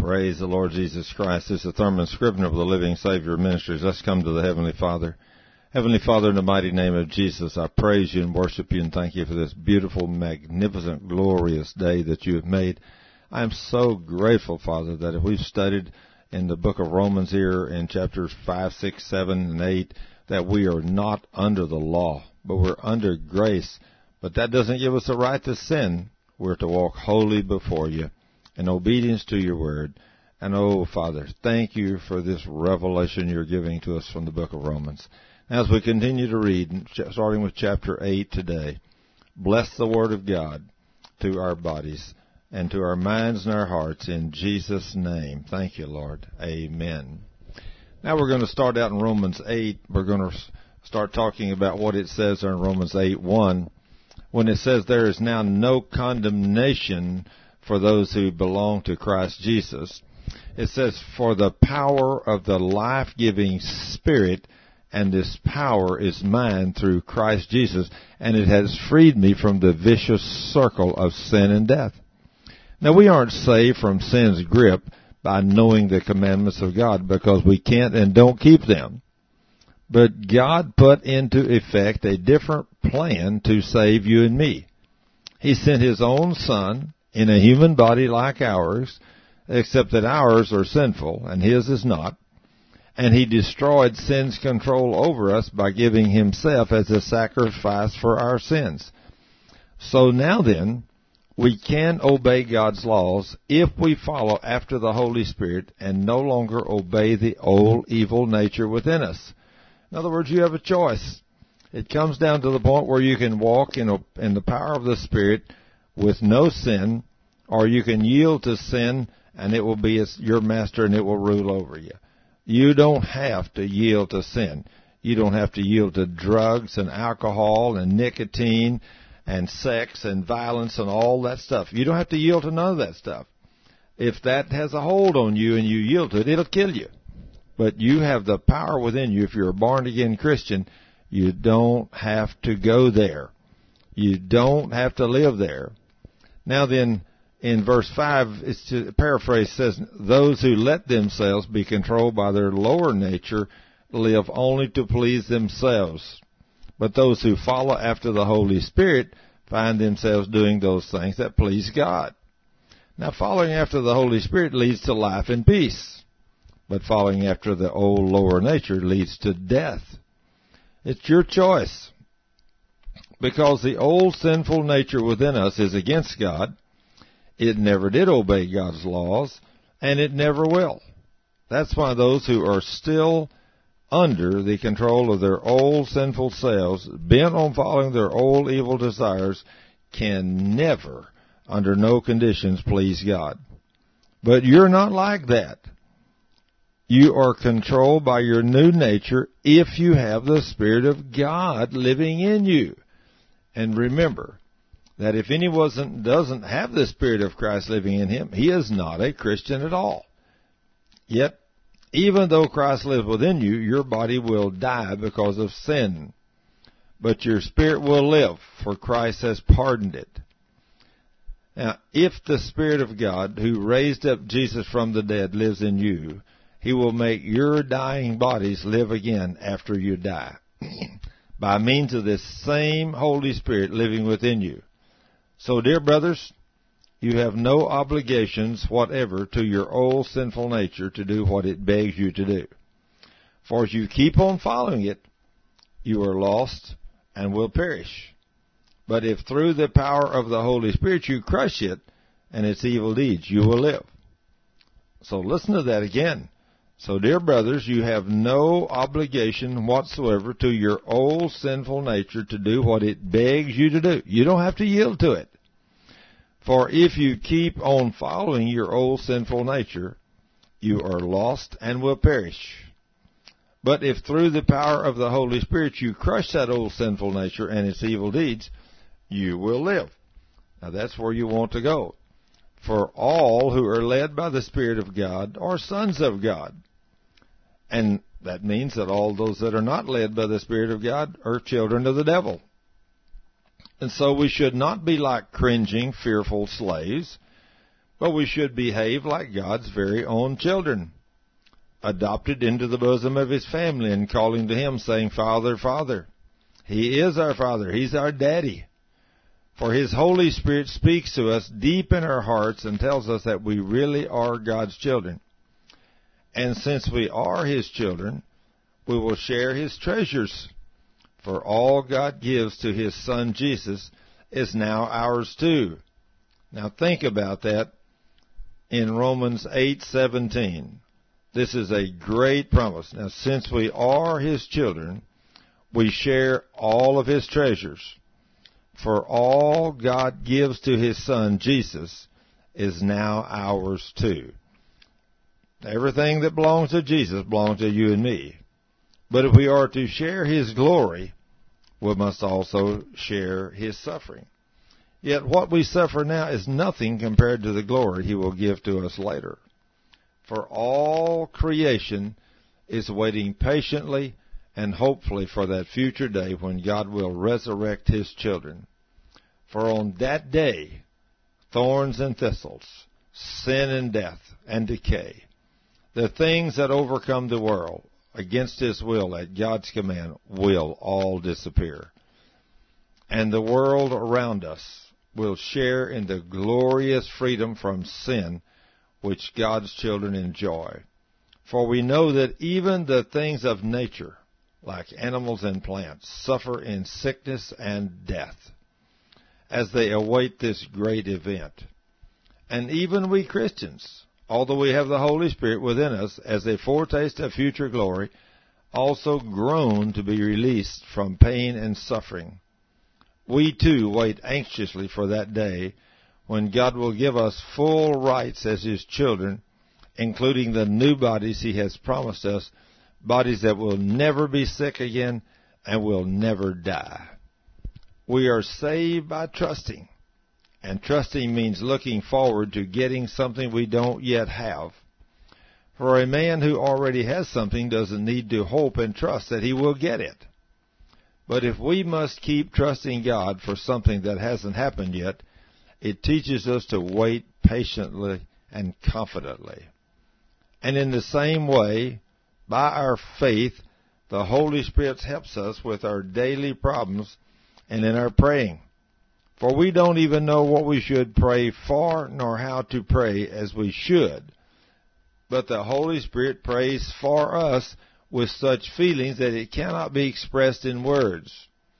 Praise the Lord Jesus Christ. This is Thurman Scrivener of the Living Savior Ministries. Let's come to the Heavenly Father. Heavenly Father, in the mighty name of Jesus, I praise you and worship you and thank you for this beautiful, magnificent, glorious day that you have made. I am so grateful, Father, that if we've studied in the book of Romans here in chapters 5, 6, 7, and 8, that we are not under the law, but we're under grace. But that doesn't give us a right to sin. We're to walk holy before you in obedience to your word. And, oh, Father, thank you for this revelation you're giving to us from the book of Romans. As we continue to read, starting with chapter 8 today, bless the word of God to our bodies and to our minds and our hearts in Jesus' name. Thank you, Lord. Amen. Now we're going to start out in Romans 8. We're going to start talking about what it says in Romans 8:1, when it says there is now no condemnation for those who belong to Christ Jesus. It says, for the power of the life-giving Spirit, and this power is mine through Christ Jesus, and it has freed me from the vicious circle of sin and death. Now, we aren't saved from sin's grip by knowing the commandments of God, because we can't and don't keep them. But God put into effect a different plan to save you and me. He sent His own Son in a human body like ours, except that ours are sinful and His is not. And He destroyed sin's control over us by giving Himself as a sacrifice for our sins. So now then, we can obey God's laws if we follow after the Holy Spirit and no longer obey the old evil nature within us. In other words, you have a choice. It comes down to the point where you can walk in the power of the Spirit with no sin, or you can yield to sin and it will be your master and it will rule over you. You don't have to yield to sin. You don't have to yield to drugs and alcohol and nicotine and sex and violence and all that stuff. You don't have to yield to none of that stuff. If that has a hold on you and you yield to it, it'll kill you. But you have the power within you. If you're a born-again Christian, you don't have to go there. You don't have to live there. Now then, in verse 5, it's to paraphrase, says, those who let themselves be controlled by their lower nature live only to please themselves. But those who follow after the Holy Spirit find themselves doing those things that please God. Now, following after the Holy Spirit leads to life and peace. But following after the old lower nature leads to death. It's your choice. Because the old sinful nature within us is against God. It never did obey God's laws, and it never will. That's why those who are still under the control of their old sinful selves, bent on following their old evil desires, can never, under no conditions, please God. But you're not like that. You are controlled by your new nature if you have the Spirit of God living in you. And remember that if anyone doesn't have the Spirit of Christ living in him, he is not a Christian at all. Yet, even though Christ lives within you, your body will die because of sin. But your spirit will live, for Christ has pardoned it. Now, if the Spirit of God, who raised up Jesus from the dead, lives in you, He will make your dying bodies live again after you die, by means of this same Holy Spirit living within you. So, dear brothers, you have no obligations whatever to your old sinful nature to do what it begs you to do. For if you keep on following it, you are lost and will perish. But if through the power of the Holy Spirit you crush it and its evil deeds, you will live. So listen to that again. So, dear brothers, you have no obligation whatsoever to your old sinful nature to do what it begs you to do. You don't have to yield to it. For if you keep on following your old sinful nature, you are lost and will perish. But if through the power of the Holy Spirit you crush that old sinful nature and its evil deeds, you will live. Now that's where you want to go. For all who are led by the Spirit of God are sons of God. And that means that all those that are not led by the Spirit of God are children of the devil. And so we should not be like cringing, fearful slaves, but we should behave like God's very own children, adopted into the bosom of His family and calling to Him, saying, Father, Father. He is our Father. He's our Daddy. For His Holy Spirit speaks to us deep in our hearts and tells us that we really are God's children. And since we are His children, we will share His treasures. For all God gives to His Son Jesus is now ours too. Now think about that in Romans 8:17. This is a great promise. Now since we are His children, we share all of His treasures. For all God gives to His Son Jesus is now ours too. Everything that belongs to Jesus belongs to you and me. But if we are to share His glory, we must also share His suffering. Yet what we suffer now is nothing compared to the glory He will give to us later. For all creation is waiting patiently and hopefully for that future day when God will resurrect His children. For on that day, thorns and thistles, sin and death and decay, the things that overcome the world against His will at God's command will all disappear. And the world around us will share in the glorious freedom from sin which God's children enjoy. For we know that even the things of nature, like animals and plants, suffer in sickness and death as they await this great event. And even we Christians, although we have the Holy Spirit within us as a foretaste of future glory, also groan to be released from pain and suffering. We too wait anxiously for that day when God will give us full rights as His children, including the new bodies He has promised us, bodies that will never be sick again and will never die. We are saved by trusting, and trusting means looking forward to getting something we don't yet have. For a man who already has something doesn't need to hope and trust that he will get it. But if we must keep trusting God for something that hasn't happened yet, it teaches us to wait patiently and confidently. And in the same way, by our faith, the Holy Spirit helps us with our daily problems and in our praying. For we don't even know what we should pray for nor how to pray as we should. But the Holy Spirit prays for us with such feelings that it cannot be expressed in words.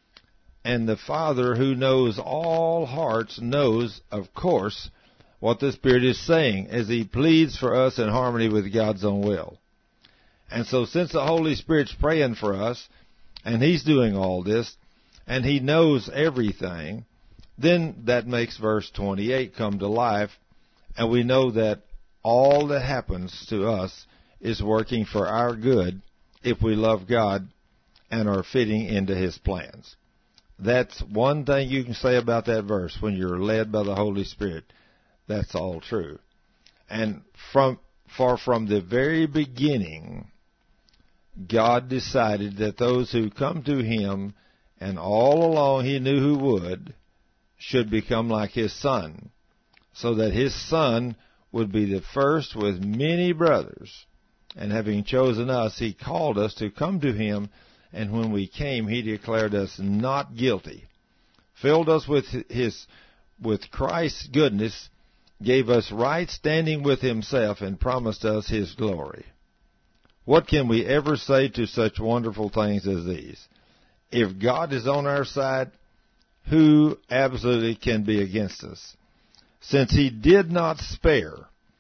And the Father, who knows all hearts, knows, of course, what the Spirit is saying as He pleads for us in harmony with God's own will. And so since the Holy Spirit's praying for us, and He's doing all this, and He knows everything, then that makes verse 28 come to life, and we know that all that happens to us is working for our good if we love God and are fitting into His plans. That's one thing you can say about that verse. When you're led by the Holy Spirit, that's all true. And from the very beginning, God decided that those who come to Him, and all along He knew who would, should become like His Son, so that His Son would be the first with many brothers. And having chosen us, He called us to come to Him, and when we came, He declared us not guilty, filled us with Christ's goodness, gave us right standing with Himself, and promised us His glory. What can we ever say to such wonderful things as these? If God is on our side, who absolutely can be against us? Since He did not spare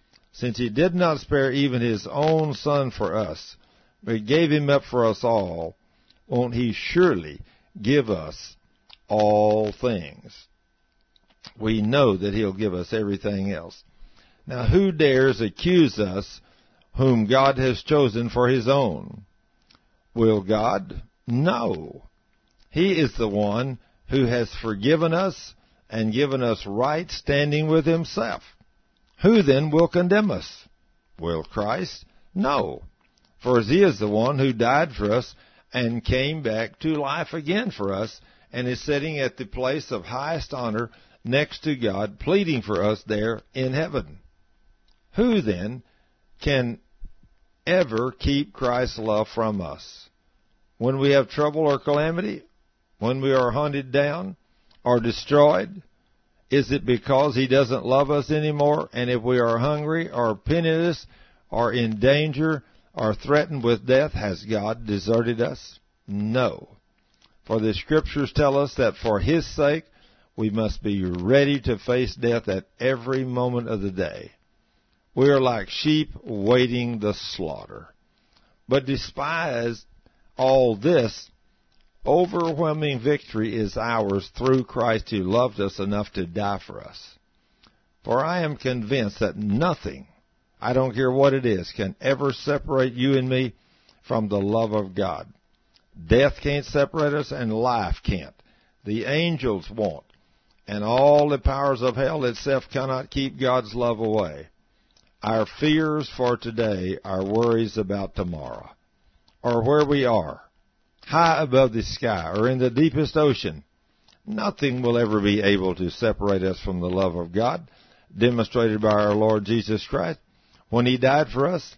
even His own Son for us, but gave Him up for us all, won't He surely give us all things? We know that He'll give us everything else. Now, who dares accuse us whom God has chosen for His own? Will God? No. He is the one who has forgiven us and given us right standing with Himself. Who then will condemn us? Will Christ? No. For He is the one who died for us and came back to life again for us, and is sitting at the place of highest honor next to God, pleading for us there in heaven. Who then can ever keep Christ's love from us? When we have trouble or calamity, when we are hunted down or destroyed, is it because he doesn't love us anymore? And if we are hungry or penniless or in danger or threatened with death, has God deserted us? No. For the Scriptures tell us that for his sake we must be ready to face death at every moment of the day. We are like sheep waiting the slaughter. But despite all this, overwhelming victory is ours through Christ who loved us enough to die for us. For I am convinced that nothing, I don't care what it is, can ever separate you and me from the love of God. Death can't separate us, and life can't. The angels won't. And all the powers of hell itself cannot keep God's love away. Our fears for today are worries about tomorrow, or where we are, high above the sky, or in the deepest ocean. Nothing will ever be able to separate us from the love of God, demonstrated by our Lord Jesus Christ when he died for us.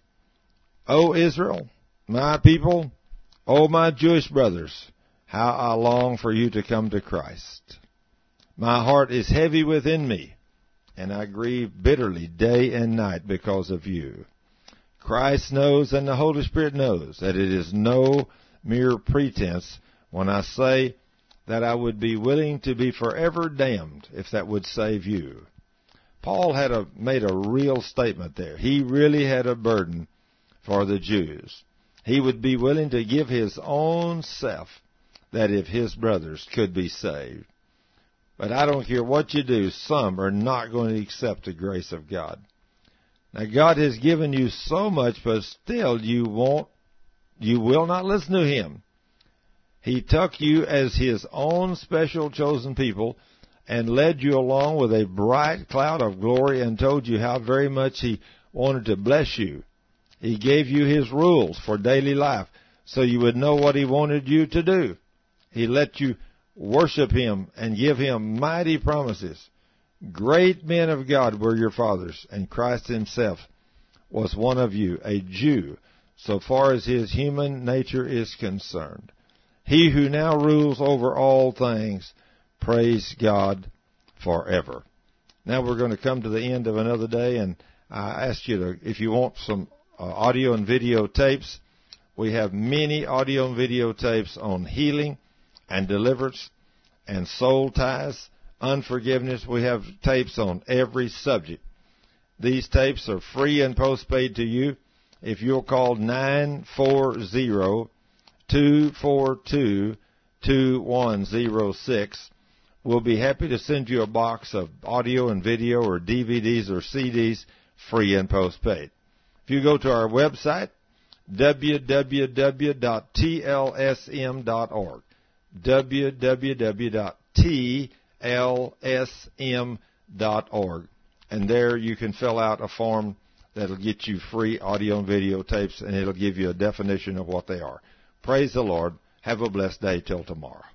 O Israel, my people, O my Jewish brothers, how I long for you to come to Christ. My heart is heavy within me, and I grieve bitterly day and night because of you. Christ knows and the Holy Spirit knows that it is no mere pretense when I say that I would be willing to be forever damned if that would save you. Paul made a real statement there. He really had a burden for the Jews. He would be willing to give his own self that if his brothers could be saved. But I don't care what you do, some are not going to accept the grace of God. Now God has given you so much, but still you will not listen to him. He took you as his own special chosen people and led you along with a bright cloud of glory and told you how very much he wanted to bless you. He gave you his rules for daily life so you would know what he wanted you to do. He let you worship him and give him mighty promises. Great men of God were your fathers, and Christ himself was one of you, a Jew, so far as his human nature is concerned. He who now rules over all things, praise God forever. Now we're going to come to the end of another day, and I ask you to, if you want some audio and video tapes, we have many audio and video tapes on healing and deliverance and soul ties, unforgiveness. We have tapes on every subject. These tapes are free and postpaid to you. If you'll call 940-242-2106, we'll be happy to send you a box of audio and video or DVDs or CDs, free and postpaid. If you go to our website, www.tlsm.org, www.tlsm.org, and there you can fill out a form that'll get you free audio and video tapes, and it'll give you a definition of what they are. Praise the Lord. Have a blessed day till tomorrow.